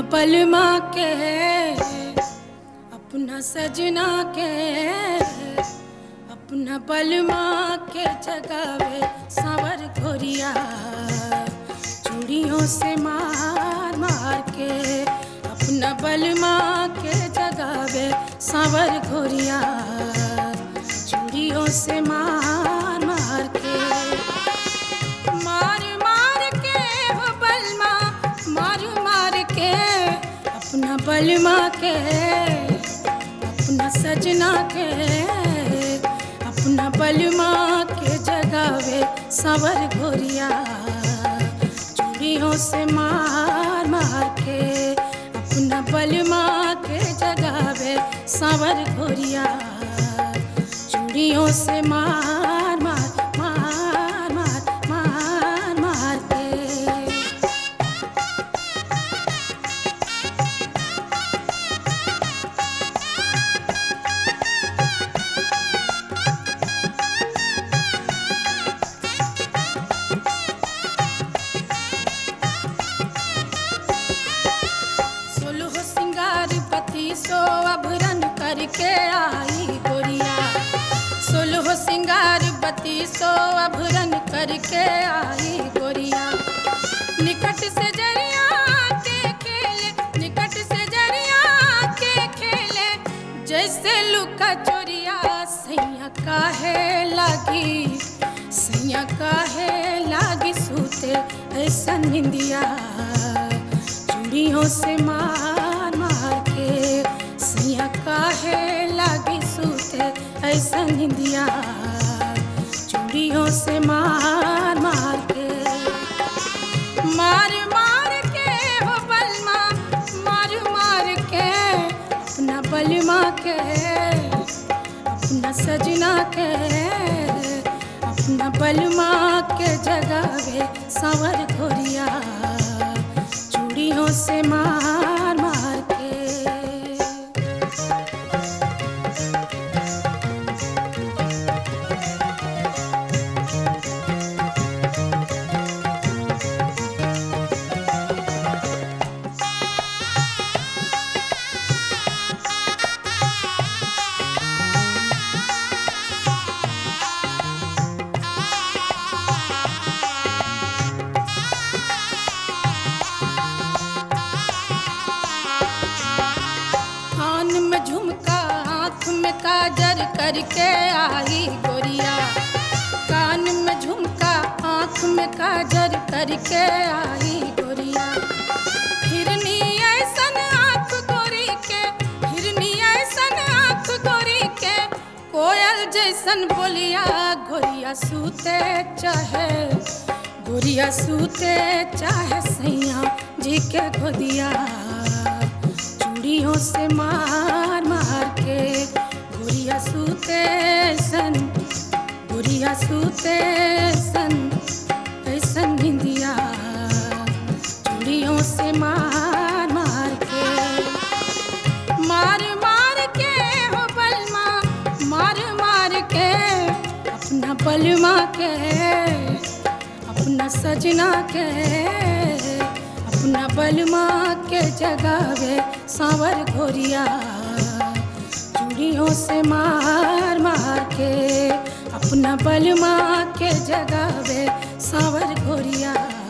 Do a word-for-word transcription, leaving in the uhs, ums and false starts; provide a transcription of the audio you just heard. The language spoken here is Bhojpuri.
बलमा के अपना सजना के अपना बलमा के जगावे सांवर घोरिया चूड़ियों से मार मार के अपना बलमा के जगावे सांवर घोरिया चूड़ियों से मार मार के मार मार के हो बलमा मार मार के अपना बलमा के अपना सजना के अपना बलमा के जगावे सांवर घोरिया चूड़ियों से मार मार के अपना बलमा के जगावे सांवर घोरिया चूड़ियों से मार मार मार मार मार मार के सो अभरन करके आई गोरिया सोलह सिंगार बत्ती सो अभरन करके आई गोरिया निकट से जरिया के खेले निकट से जरिया के खेले जैसे लुका चोरिया सैया काहे लागी सैया काहे लागी सूते ऐसा निंदिया चूड़ियों से मार मार के सैया काहे लागी सूते ऐसा निंदिया चूड़ियों से मार मार के मार मार के हो बलमा मार मार के अपना बलमा के अपना सजना के अपना बलमा के जगावे सांवर घोरिया चूड़ियों से मार मार के काजर करके आई गोरिया कान में झुमका आँख में काजर करके आई गोरिया हिरनी ऐसन आँख गोरी के हिरनी ऐसन आँख गोरी के कोयल जैसन बोलिया गोरिया सूते चाहे गोरिया सूते चाहे सैया जी के गोदिया चूड़ियों से मार मार के गोरिया सूते सन गोरिया सूते सन ऐसन निंदिया चूड़ियों से मार मार के मार मार के हो बलमा मार मार के अपना बलमा के अपना सजना के अपना बलमा के जगावे सांवर घोरिया चूड़ियों से मार मार के अपना बलमा के जगावे सांवर घोरिया।